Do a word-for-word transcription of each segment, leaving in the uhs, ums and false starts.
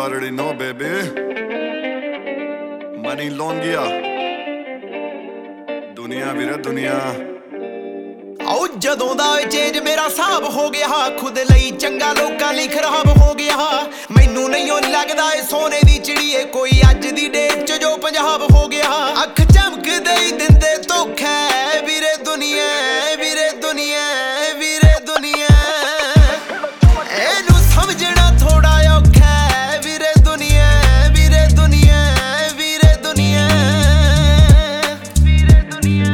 already know, baby. Money Longia. दुनिया ਵੀਰੇ ਦੁਨੀਆ ਆਉ ਜਦੋਂ ਦਾ ਚੇਂਜ ਮੇਰਾ ਹਿਸਾਬ ਹੋ ਗਿਆ ਖੁਦ ਲਈ ਚੰਗਾ ਲੋਕਾਂ ਲਈ ਖਰਾਬ ਹੋ ਗਿਆ ਮੈਨੂੰ ਨਹੀਂ ਉਹ ਲੱਗਦਾ ਏ ਸੋਨੇ ਦੀ ਚਿੜੀਏ ਕੋਈ ਅੱਜ ਦੀ ਡੇਟ 'ਚ ਜੋ ਪੰਜਾਬ ਹੋ ਗਿਆ ਅੱਖ ਚਮਕਦੇ ਹੀ ਦਿੰਦੇ ਧੋਖਾ ਵੀਰੇ ਦੁਨੀਆ ਵੀਰੇ ਦੁਨੀਆ ਵੀਰੇ ਦੁਨੀਆ ਇਹਨੂੰ ਸਮਝਣਾ ਥੋੜਾ ਔਖਾ ਵੀਰੇ ਦੁਨੀਆ ਵੀਰੇ ਦੁਨੀਆ ਵੀਰੇ ਦੁਨੀਆ ਵੀਰੇ ਦੁਨੀਆ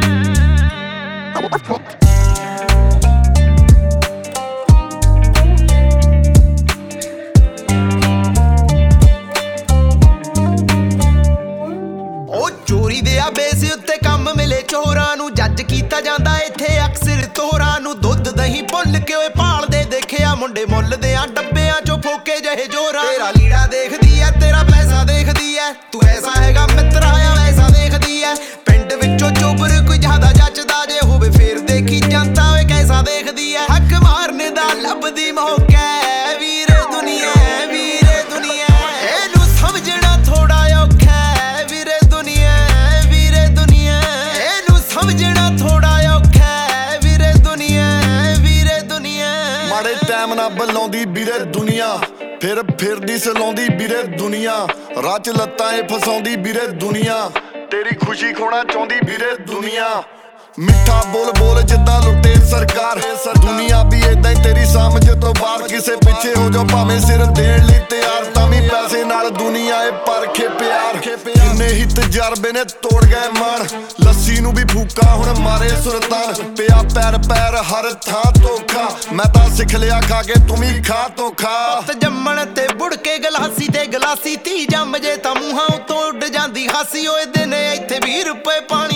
ਚੋਰੀ ਦੇ ਆ ਬੇਸ ਉੱਤੇ ਕੰਮ ਮਿਲੇ ਚੋਰਾਂ ਨੂੰ ਜੱਜ ਕੀਤਾ ਜਾਂਦਾ ਇੱਥੇ ਅਕਸਰ ਤੋਰਾਂ ਨੂੰ ਦੁੱਧ ਦਹੀਂ ਭੁੱਲ ਕੇ ਓਏ ਭਾਲਦੇ ਦੇਖਿਆ ਮੁੰਡੇ ਮੁੱਲ ਦੇ ਆ ਡੱਬਿਆਂ ਚੋਂ ਫੋਕੇ ਜਿਹੇ ਜੋਰਾਂ ਤੇਰਾ ਲੀੜਾ ਦੇਖਦੀ ਐ ਤੇਰਾ ਪੈਸਾ ਦੇਖਦੀ ਐ ਤੂੰ ਐਸਾ ਹੈਗਾ ਮਿੱਤਰ ਆਇਆ ਵੈਸਾ ਦੇਖਦੀ ਐ ਪਿੰਡ ਵਿੱਚੋਂ ਚੋਬਰ ਕੋਈ ਜ਼ਿਆਦਾ ਜੱਚਦਾ ਜੇ ਹੋਵੇ ਫੇਰ ਦੇਖੀ ਜਾਂਦਾ ਓਏ ਕੈਸਾ ਦੇਖਦੀ ਐ ਹੱਕ ਮਾਰਨੇ ਦਾ ਲੱਭਦੀ ਮੌਕਾ ਵੀਰੇ ਦੁਨੀਆ ਵੀਰੇ ਦੁਨੀਆ ਇਹਨੂੰ ਸਮਝਣਾ ਥੋੜਾ ਔਖਾ ਵੀਰੇ ਦੁਨੀਆ ਵੀਰੇ ਦੁਨੀਆ ਇਹਨੂੰ ਸਮਝਣਾ ਥੋੜਾ ਔਖਾ ਵੀਰੇ ਦੁਨੀਆ ਵੀਰੇ ਦੁਨੀਆ ਮਾੜੇ ਟਾਈਮ ਨਾਲ ਬੁਲਾਉਂਦੀ ਵੀਰੇ ਦੁਨੀਆ ਫਿਰ ਫਿਰਦੀ ਸਲਾਉਂਦੀ ਵੀਰੇ ਦੁਨੀਆ ਰਾਹ 'ਚ ਲੱਤਾਂ ਏ ਫਸਾਉਂਦੀ ਵੀਰੇ ਦੁਨੀਆ ਤੇਰੀ ਖੁਸ਼ੀ ਖੋਣਾ ਚਾਹੁੰਦੀ ਵੀਰੇ ਦੁਨੀਆ ਮਿੱਠਾ ਬੋਲ ਬੋਲ ਜਿੱਦਾਂ ਲੁੱਟੇ ਸਰਕਾਰ ਦੁਨੀਆ ਵੀ ਏਦਾਂ ਹੀ ਤੇਰੀ ਸਮਝ ਤੋਂ ਬਾਹਰ ਕਿਸੇ ਪਿੱਛੇ ਹੋ ਜਾ ਭਾਵੇਂ ਸਿਰ ਦੇਣ ਲਈ ਤਿਆਰ ਤਾਂ ਵੀ ਪੈਸੇ ਨਾਲ ਦੁਨੀਆ ਏ ਪਰਖੇ ਪਿਆਰ ਕਿੰਨੇ ਹੀ ਤਜਰਬੇ ਨੇ ਤੋੜ ਗਏ ਮਨ ਲੱਸੀ ਨੂੰ ਵੀ ਫੂਕਾ ਹੁਣ ਮਾਰੇ ਸੁਲਤਾਨ ਪਿਆ ਪੈਰ ਪੈਰ ਹਰ ਥਾਂ ਧੋਖਾ ਮੈਂ ਤਾਂ ਸਿੱਖ ਲਿਆ ਖਾ ਕੇ ਤੂੰ ਵੀ ਖਾ ਧੋਖਾ ਪੁੱਤ ਜੰਮਣ ਤੇ ਬੁੜ ਕੇ ਗਲਾਸੀ ਤੇ ਗਲਾਸੀ ਤੀ ਜੰਮ ਜੇ ਤਾਂ ਮੂੰਹਾਂ ਉਤੋਂ ਉੱਡ ਜਾਂਦੀ ਹਾਸੀ ਓਏ ਦਿਨ ਇੱਥੇ ਵੀਹ ਰੁਪਏ ਪਾਣੀ